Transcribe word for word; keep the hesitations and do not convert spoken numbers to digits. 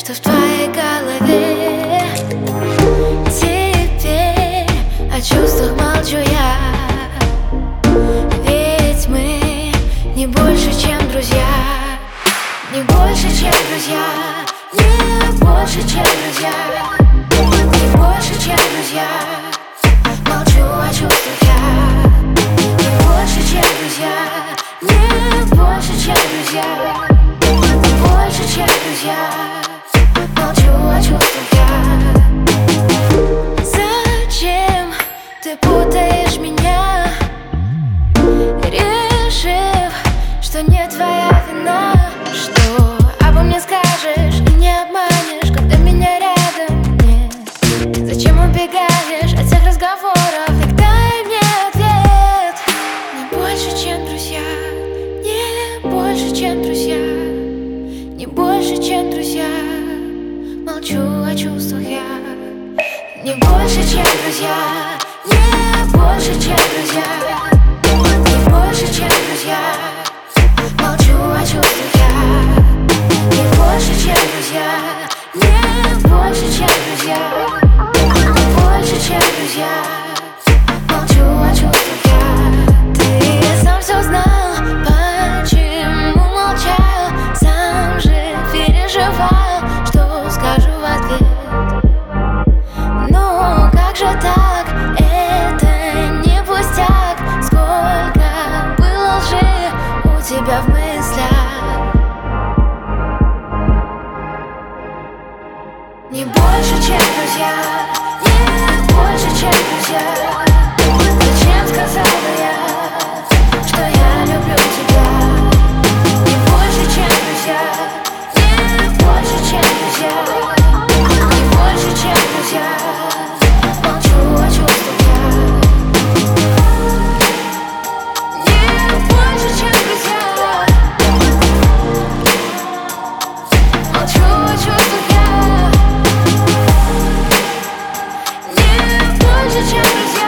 что в твоей голове. Теперь о чувствах молчу я, ведь мы не больше, чем друзья. Не больше, чем друзья, не больше, чем друзья, не больше, чем друзья. Молчу о чувствах я. Не больше, чем друзья, не больше, чем друзья, не больше, чем друзья. Молчу о чувствах я. Зачем ты путаешь меня, решив, что не твоя вина? Что обо мне скажешь и не обманешь, когда меня рядом нет? Зачем убегаешь от всех разговоров? Так дай мне ответ. Не больше, чем друзья, не больше, чем друзья, не больше, чем друзья. Молчу о чувствах я. Не больше, чем друзья, не больше, чем друзья, не больше, чем друзья. Молчу о чувствах я. Не больше, чем друзья, не больше, чем друзья, не больше, чем друзья. Молчу о чувствах я. Ты сам все знал, почему молчал, сам же переживал, что скажу в ответ. Ну как же так, это не пустяк. Сколько было лжи у тебя в мыслях. Не больше, чем друзья, не больше, чем друзья. Зачем сказала я, что я люблю тебя? Не больше, чем друзья, не больше, чем друзья, не больше, чем друзья. Молчу о чувствах я. Не больше, чем друзья. Молчу о чувствах я. Не больше, чем друзья.